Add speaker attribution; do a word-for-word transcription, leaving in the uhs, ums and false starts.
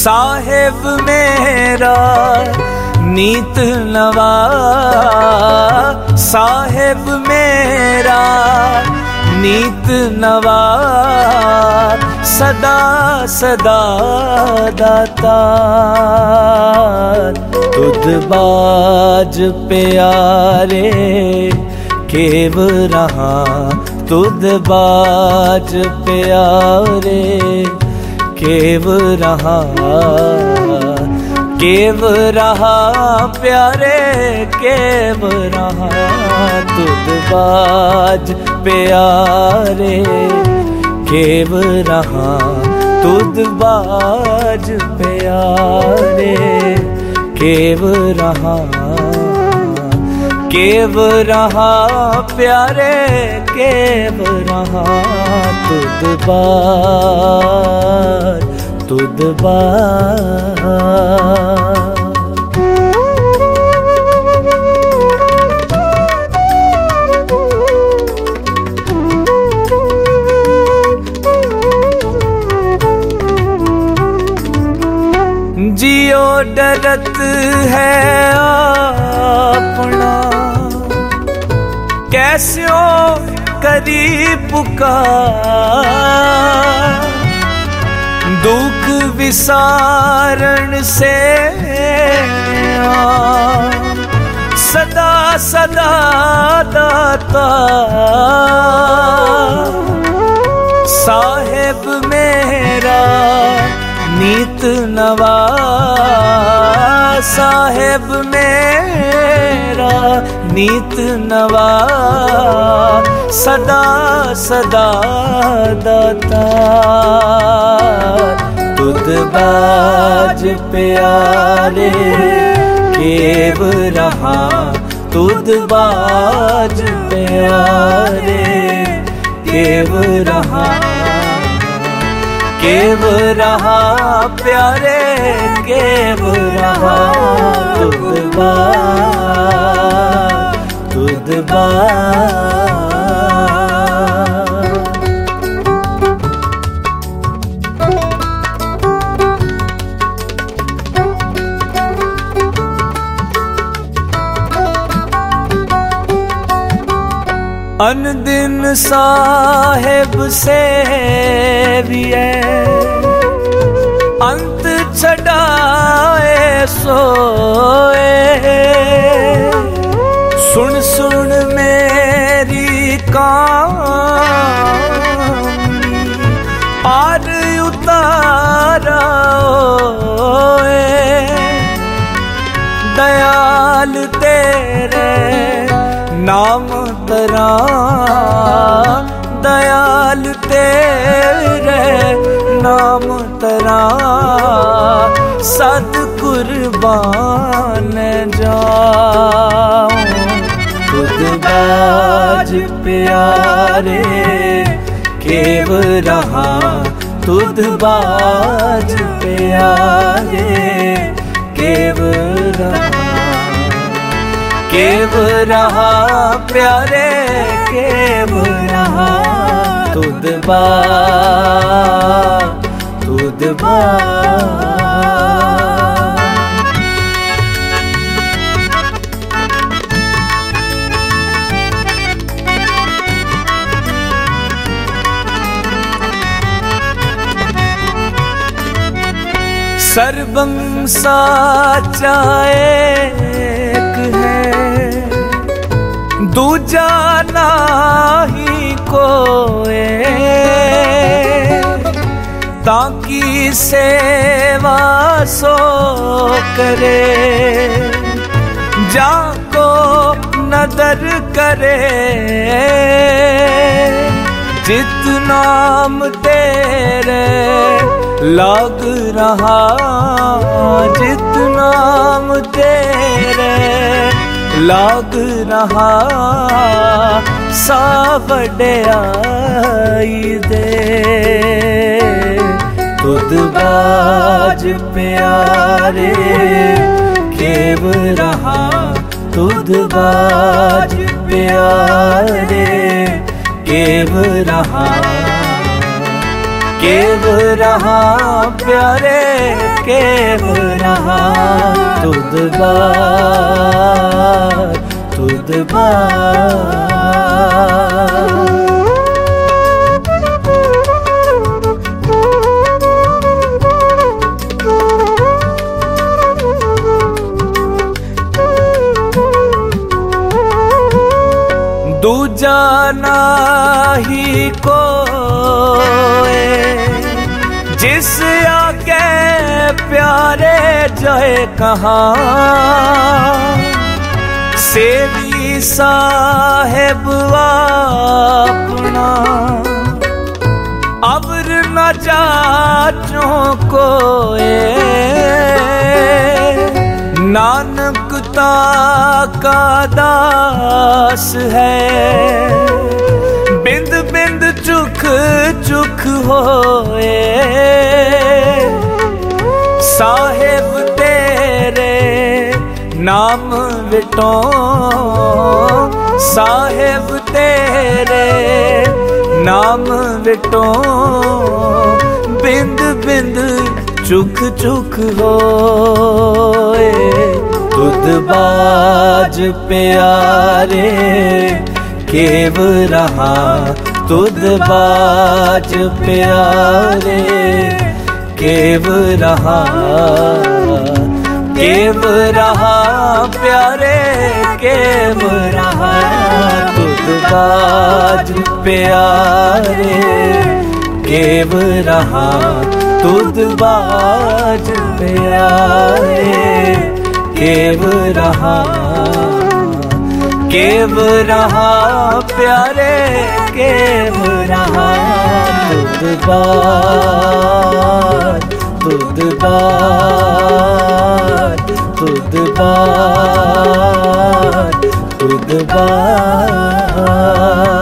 Speaker 1: साहेब मेरा नीत नवा, साहेब मेरा नीत नवा, सदा सदा दाता। तुध बाज प्यारे केव रहा, तुध बाज प्यारे केव रहा, केव रहा प्यारे केव रहा। तुध बाज प्यारे केव रहा, तुध बाज प्यारे केव रहा, केव रहा प्यारे केव रहा। तुध बाज तुध बाज। जियो डरत है अपना, कैस्यो करी पुकार। दुख विसारण से सदा सदा दाता। साहेब मेरा नीत नवा, साहेब मेरा नीत नवा, सदा सदा दाता। तुध बाज प्यारे केव रहा, तुध बाज प्यारे केव रहा, केव रहा प्यारे केव रहा। तुध बाज तुध बाज। अन दिन साहेब से भी अंत छड़ाए सोए। सुन सुन मेरी कहानी पार उतारा ओए। दयाल तेरे नाम तरा, दयाल तेरे नाम तरा। सद कुर्बान जाऊं, तुध बाज प्यारे केव रहा, तुध बाज प्यारे केव रहा, केव रहा प्यारे केव रहा। तुध बाज तुध बाज। सर्वं साचा एक है, दूजा नाही कोए। ताकी सेवा सो करे, जाको नदर करे। जित नाम तेरे लाग रहा, जित नाम तेरे लाग रहा। सा वड्याई दे, तुध बाज प्यारे केव रहा, तुध बाज प्यारे केव रहा, केव रहा प्यारे केव रहा तुद बार तुद बार। दूजा नाही कोई जिस आगे प्यारे जाए कहाँ, सेवी साहेब अपना अबर न जाचों कोए। नानक का दास है बिंद बिंद चुख चुख होए। साहेब तेरे नाम विटो साहेब तेरे नाम विटो बिंद बिंद चुख चुख होए। तुद बाज प्यारे केव रहा तुद बाज प्यारे केव रहा केव रहा प्यारे केव रहा तुद बाज प्यारे केव रहा तुद बाज प्यारे केव रहा केव रहा प्यारे केव रहा तुद बाज तुद बाज तुद बाज तुद बाज।